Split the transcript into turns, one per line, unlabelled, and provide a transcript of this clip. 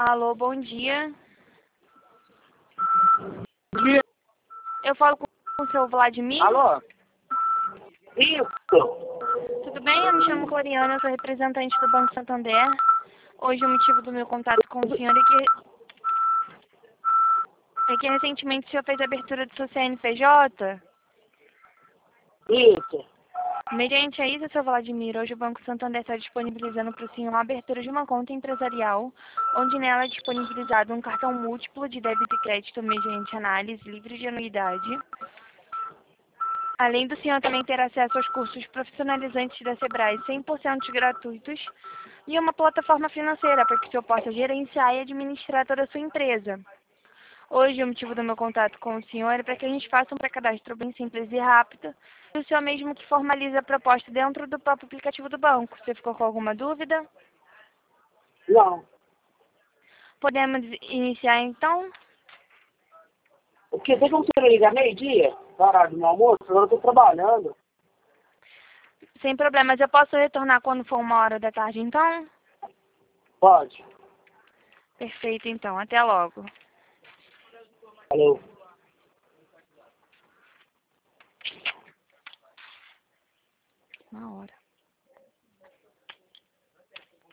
Alô, bom dia.
Bom dia.
Eu falo com o seu Vladimir.
Alô? Isso.
Tudo bem? Eu me chamo Coriana, eu sou representante do Banco Santander. Hoje o motivo do meu contato com o senhor é que recentemente o senhor fez a abertura do seu CNPJ.
Isso.
Mediante a isso, seu Vladimir, hoje o Banco Santander está disponibilizando para o senhor a abertura de uma conta empresarial, onde nela é disponibilizado um cartão múltiplo de débito e crédito mediante análise livre de anuidade. Além do senhor também ter acesso aos cursos profissionalizantes da Sebrae 100% gratuitos e uma plataforma financeira para que o senhor possa gerenciar e administrar toda a sua empresa. Hoje, o motivo do meu contato com o senhor é para que a gente faça um pré-cadastro bem simples e rápido, e o senhor mesmo que formalize a proposta dentro do próprio aplicativo do banco. Você ficou com alguma dúvida?
Não.
Podemos iniciar então?
Porque tem como você ligar meio-dia, na hora do meu almoço? Agora eu estou trabalhando.
Sem problemas. Eu posso retornar quando for 1 hora da tarde, então?
Pode.
Perfeito, então. Até logo.
Falou.
Uma hora.